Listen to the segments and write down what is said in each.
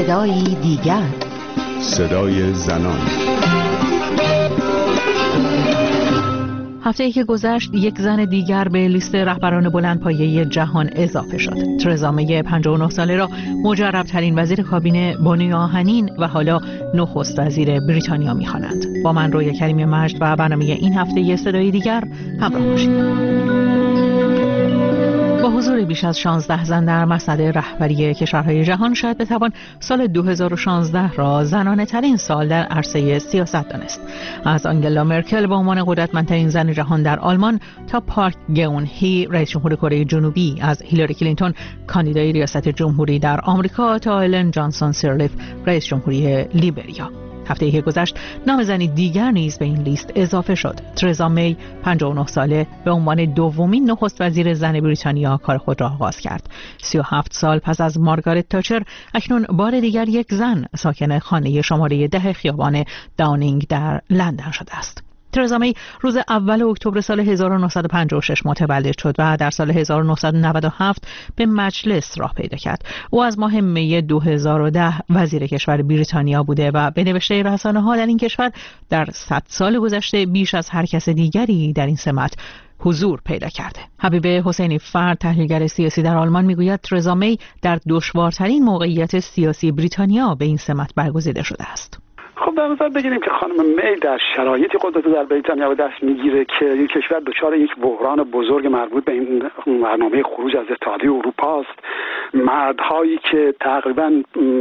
صدایی دیگر، صدای زنان. هفته‌ای که گذشت یک زن دیگر به لیست رهبران بلندپایه جهان اضافه شد. ترزا می 59 ساله را مجرب‌ترین وزیر کابینه بانی آهنین و حالا نخست وزیر بریتانیا می‌خوانند. با من رویا کریمی مجد و برنامه این هفته صدای دیگر همراه باشید. با حضور بیش از 16 زن در مسند رهبری کشورهای جهان شاید بتوان سال 2016 را زنانه ترین سال در عرصه سیاست دانست. از آنگلا مرکل به عنوان قدرتمندترین زن جهان در آلمان تا پارک گئون هی رئیس جمهور کره جنوبی، از هیلاری کلینتون کاندیدای ریاست جمهوری در آمریکا تا ایلن جانسون سیرلیف رئیس جمهوری لیبریا. هفته‌ای که گذشت نام زنی دیگر نیز به این لیست اضافه شد. ترزا می 59 ساله به عنوان دومین نخست وزیر زن بریتانیا کار خود را آغاز کرد. 37 سال پس از مارگارت تاچر اکنون بار دیگر یک زن ساکن خانه شماره 10 خیابان داونینگ در لندن شده است. ترزا می روز اول اکتبر سال 1956 متولد شد و در سال 1997 به مجلس راه پیدا کرد. او از ماه می 2010 وزیر کشور بریتانیا بوده و به نوشته رسانه‌ها در این کشور در 100 سال گذشته بیش از هر کس دیگری در این سمت حضور پیدا کرده. حبیب حسینی فرد، تحلیلگر سیاسی در آلمان، میگوید ترزا می در دشوارترین موقعیت سیاسی بریتانیا به این سمت برگزیده شده است. خب در نظر بگیریم که خانم می در شرایطی قدرت در بریتانیا به دست میگیره که این کشور دچار یک بحران بزرگ مربوط به این برنامه خروج از اتحادیه اروپا است. مردهایی که تقریبا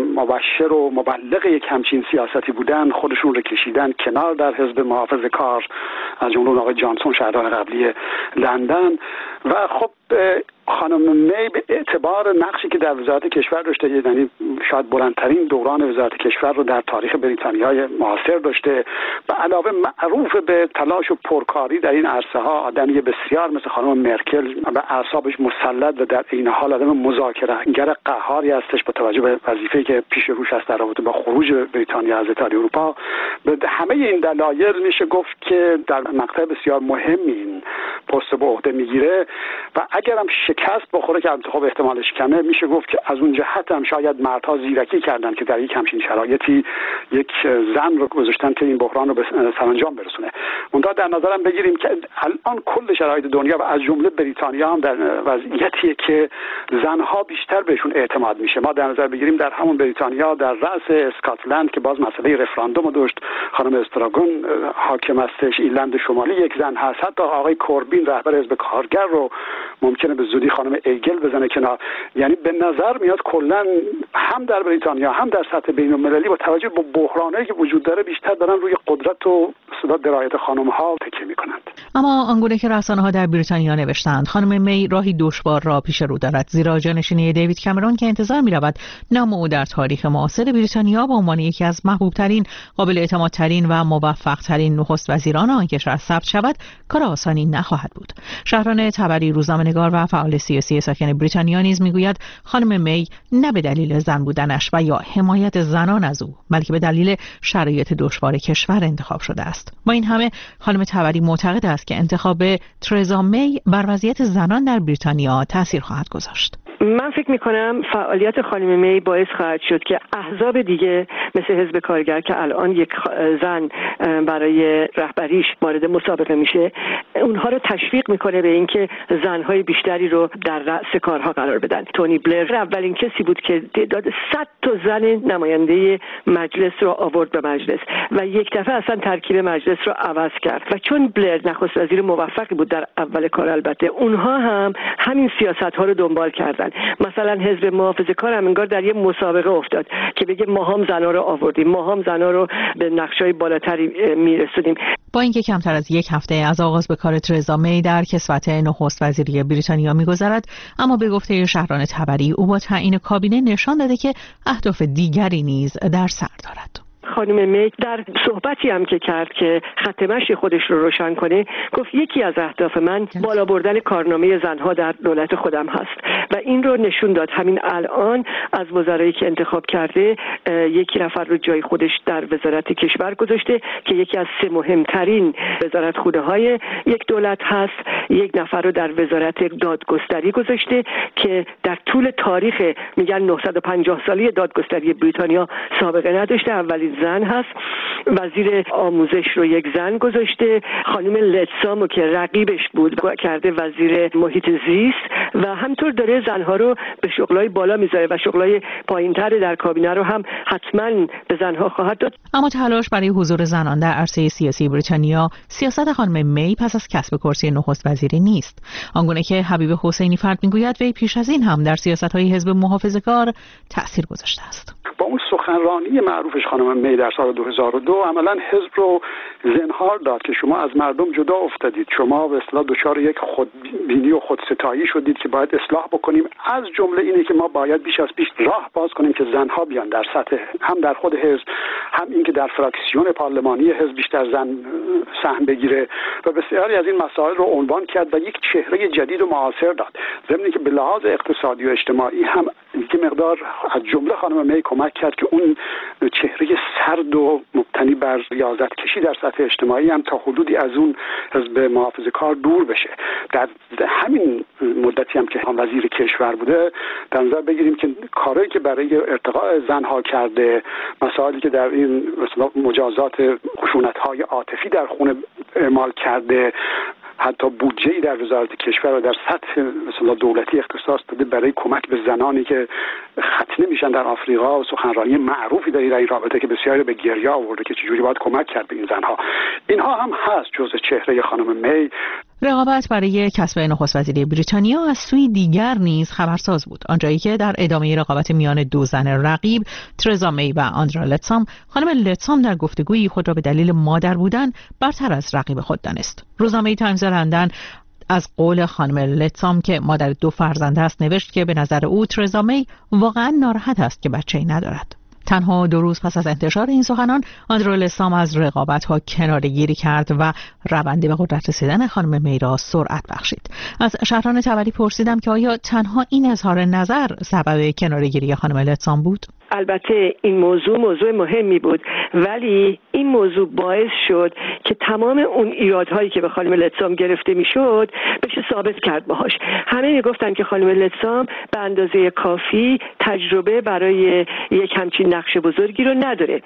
مبشر و مبلغ یک همچین سیاستی بودن خودشون رو کشیدن کنار در حزب محافظه‌کار، از جمله آقای جانسون شهردار قبلی لندن. و خب خانم می به اعتبار نقشی که در وزارت کشور داشته، یعنی شاید بلندترین دوران وزارت کشور رو در تاریخ بریتانیای معاصر داشته، به علاوه معروف به تلاش و پرکاری در این عرصه ها، آدمی بسیار مثل خانم مرکل و اعصابش مسلط و در این حال آدم مذاکره‌گر قهاری هستش با توجه به وظیفه‌ای که پیش روش هست در رابطه با خروج بریتانیا از اتحادیه اروپا. به همه این دلایل میشه گفت که در مقطع بسیار مهمی این پست به عهده میگیره و اگرم شکست بخوره که انتخاب احتمالش کمه، میشه گفت که از اون جهت هم شاید مردها زیرکی کردن که در یک همچین شرایطی یک زن رو گذاشتن که این بحران رو به سرانجام برسونه. منتها در نظرم بگیریم که الان کل شرایط دنیا و از جمله بریتانیا هم در وضعیتیه که زنها بیشتر بهشون اعتماد میشه. ما در نظر بگیریم در همون بریتانیا در رأس اسکاتلند که باز مسئله رفراندوم داشت، خانم استراگون حاکم هستش، ایرلند شمالی یک زن هست، حتی آقای کوربین رهبر حزب کارگر رو ممکنه به زودی خانم ایگل بزنه کنار. یعنی به نظر میاد کلا هم در بریتانیا هم در سطح بین‌المللی با توجه به بحرانایی که وجود داره بیشتر دارن روی قدرت و درایت خانم‌ها تکیه میکنند. اما آنگونه که رسانه‌ها در بریتانیا نوشتند، خانم می راهی دشوار را پیش رو دارد، زیرا جانشینی دیوید کامرون که انتظار می‌رود نام او در تاریخ معاصر بریتانیا به عنوان یکی از محبوب‌ترین، قابل اعتمادترین و موفق‌ترین نخست وزیران آن کشور ثبت شود، کار آسانی نخواهد بود. شهران تبری، روزنامه‌نگار و فعال سیاسی ساکن بریتانیا نیز میگوید خانم می نه به دلیل زن بودنش و یا حمایت زنان از او، بلکه به دلیل شرایط دشوار کشور انتخاب شده است. با این همه خانم تبری معتقد است که انتخاب ترزا می بر وضعیت زنان در بریتانیا تاثیر خواهد گذاشت. من فکر میکنم فعالیت خانم می باعث خواهد شد که احزاب دیگه مثل حزب کارگر که الان یک زن برای رهبریش وارد مسابقه میشه، اونها رو تشویق میکنه به اینکه زنهای بیشتری رو در رأس کارها قرار بدن. تونی بلر اولین کسی بود که تعداد 100 تا زن نماینده مجلس رو آورد به مجلس و یک دفعه اصلا ترکیب مجلس رو عوض کرد. و چون بلر نخست وزیر موفقی بود در اول کار، البته اونها هم همین سیاست‌ها رو دنبال کردن. مثلا حزب محافظه‌کار هم انگار در یه مسابقه افتاد که بگه ما هم زنا رو آوردیم، ما هم زنا رو به نقشه‌های بالاتری میرسونیم. با اینکه کمتر از یک هفته از آغاز به کار ترزا می در کسوت نخست وزیری بریتانیا می‌گذرد، اما به گفته شهران تبری او با تعیین کابینه نشان داده که اهداف دیگری نیز در سر دارد. خانم می در صحبتی هم که کرد که خط مشی خودش رو روشن کنه گفت یکی از اهداف من بالا بردن کارنامه زنها در دولت خودم هست و این رو نشون داد. همین الان از وزرایی که انتخاب کرده یکی نفر رو جای خودش در وزارت کشور گذاشته که یکی از 3 مهمترین وزارتخونه‌های یک دولت هست. یک نفر رو در وزارت دادگستری گذاشته که در طول تاریخ میگن 950 سالی دادگستری بریتانیا سابقه نداشته، اولین زن هست. وزیر آموزش رو یک زن گذاشته. خانم لتسامو که رقیبش بود کرده وزیر محیط زیست و همطور داره زنها رو به شغلای بالا میذاره و شغلای پایینتر در کابینه رو هم حتما به زنها خواهد داد. اما تلاش برای حضور زنان در عرصه سیاسی بریتانیا سیاست خانم می پس از کسب کرسی نخست وزیری نیست. آنگونه که حبیب حسینی فرد میگوید وی پیش از این هم در سیاست‌های حزب محافظه‌کار تأثیر گذاشته است. با اون سخنرانی معروفش خانم می در سال 2002 عملاً حزب رو زنهار داد که شما از مردم جدا افتادید، شما به اصطلاح دچار یک خودبینی و خودستایی شدید که باید اصلاح بکنیم. از جمله اینه که ما باید بیش از پیش راه باز کنیم که زنها بیان در سطح هم در خود حزب، هم اینکه در فراکسیون پارلمانی حزب بیشتر زن سهم بگیره و بسیاری از این مسائل رو عنوان کرد و یک چهره جدید و معاصر داد. ضمن که به لحاظ اقتصادی و اجتماعی هم یک مقدار از جمله خانم می کمک کرد که اون چهره سرد و مبتنی بر ریاضت کشی در سطح اجتماعی هم تا حدودی از اون حزب محافظه‌کار دور بشه. در همین مدتی هم که وزیر کشور بوده در نظر بگیریم که کاری که برای ارتقاء زنها کرده، مسائلی که در این مثلا مجازات خشونت‌های عاطفی در خونه اعمال کرده، حتی بودجه‌ای در وزارت کشور و در سطح مثلا دولتی اختصاص داده برای کمک به زنانی که ختنه میشن در آفریقا و سخنرانی معروفی در این رابطه که بسیاری به گریه آورده که چجوری باید کمک کرد به این زنها. اینها هم هست جزء چهره خانم می. رقابت برای کسب نخست وزیری بریتانیا از سوی دیگر نیز خبرساز بود، آنجایی که در ادامه رقابت میان 2 زن رقیب ترزا می و آندرا لتسام، خانم لتسام در گفتگویی خود را به دلیل مادر بودن برتر از رقیب خود دانست. روزنامه تایمز لندن از قول خانم لتسام که مادر 2 فرزند است نوشت که به نظر او ترزا می واقعا ناراحت است که بچه‌ای ندارد. تنها 2 روز پس از انتشار این سخنان، آندرا لتسام از رقابت‌ها کناره‌گیری کرد و روند به قدرت رسیدن خانم می را سرعت بخشید. از شهران تبری پرسیدم که آیا تنها این اظهار نظر سبب کناره‌گیری خانم لتسام بود؟ البته این موضوع مهمی بود، ولی این موضوع باعث شد که تمام اون ایرادهایی که به خانم لتسام گرفته میشد بشه ثابت کرد باهاش. همه میگفتن که خانم لتسام به اندازه کافی تجربه برای یک همچین نقش بزرگی رو نداره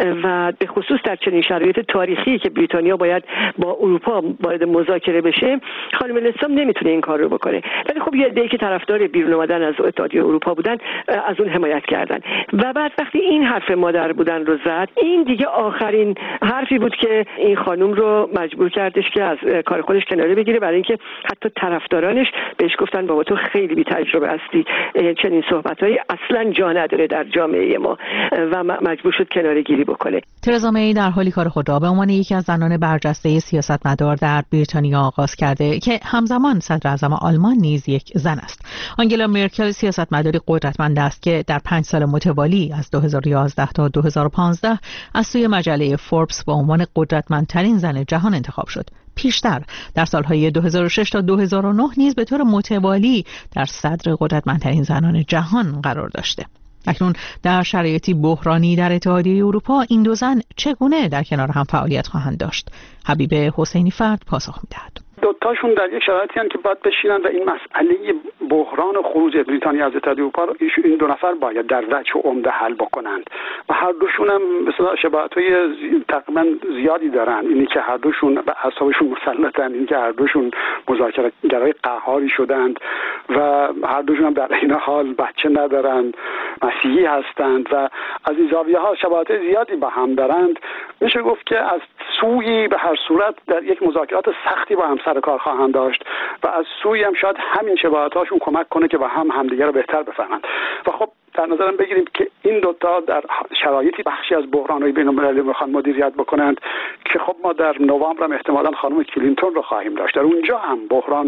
و به خصوص در چنین شرایط تاریخی که بریتانیا باید با اروپا وارد مذاکره بشه، خانم لتسام نمیتونه این کار رو بکنه. ولی خب یه عده‌ای که طرفدار بیرون اومدن از اتحادیه اروپا بودن از اون حمایت کردن و بعد وقتی این حرف مادر بودن رو زد، این دیگه آخرین حرفی بود که این خانم رو مجبور کردش که از کار خودش کناره بگیره، برای اینکه حتی طرفدارانش بهش گفتن بابا تو خیلی بی تجربه هستی، چنین صحبتایی اصلا جا نداره در جامعه ما و مجبور شد کناره گیری بکنه. ترزا می در حالی کار خود را به عنوان یکی از زنان برجسته سیاستمدار در بریتانیا آغاز کرده که همزمان صدر اعظم آلمان نیز یک زن است. آنگلا مرکل سیاستمداری قدرتمند است که در 5 سال متوالی از 2011 تا 2015 از سوی مجله فوربس به عنوان قدرتمندترین زن جهان انتخاب شد. پیشتر در سالهای 2006 تا 2009 نیز به طور متوالی در صدر قدرتمندترین زنان جهان قرار داشته. اکنون در شرایطی بحرانی در اتحادیه اروپا این 2 زن چگونه در کنار هم فعالیت خواهند داشت؟ حبیب حسینی فرد پاسخ می‌دهد. دوتاشون در یک شرایطی هستند که باید بشینن و این مسئله بحران خروج بریتانیا از اتحادیه اروپا رو این 2 نفر باید در وجه عمده حل بکنند و هر دوشون هم مثلا شباهت‌های تقریبا زیادی دارن. اینی که هر دوشون به اعصابشون مسلطن، اینی که هر دوشون مذاکره‌گرای قهاری شدند و هر دوشون هم در این حال بچه ندارن، مسیحی هستند و از این زاویه‌ها شباهت زیادی با هم دارند. میشه گفت که از سوی به هر صورت در یک مذاکرات سختی با هم سر کار خواهند داشت و از سوی هم شاید همین شباهت‌هاشون کمک کنه که با هم همدیگر رو بهتر بفهمند. و خب در نظرم بگیریم که این 2 تا در شرایطی بخشی از بحران‌های بین‌المللی میخوان مدیریت بکنند که خب ما در نوامبر هم احتمالاً خانم کلینتون رو خواهیم داشت. در اونجا هم بحران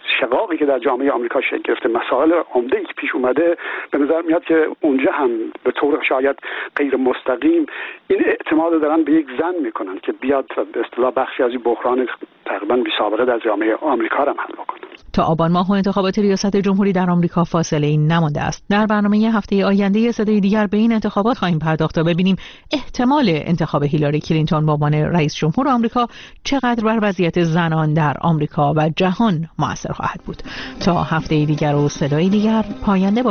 شقاقی که در جامعه آمریکا شکل گرفته، مسائل عمده‌ای که پیش اومده، به نظر میاد که اونجا هم به طور شاید غیر مستقیم این اعتماد دارن به یک زن میکنن که بیاد به اصطلاح بخشی از این بحران تقریبا بی سابقه در جامعه آمریکا را حل کنه. تا آبان ماه و انتخابات ریاست جمهوری در آمریکا فاصله نمانده است. در برنامه هفته آینده صدای دیگر به این انتخابات خواهیم پرداخت تا ببینیم احتمال انتخاب هیلاری کلینتون به عنوان رئیس جمهور آمریکا چقدر بر وضعیت زنان در آمریکا و جهان مؤثر خواهد بود. تا هفته دیگر و صدای دیگر، پاینده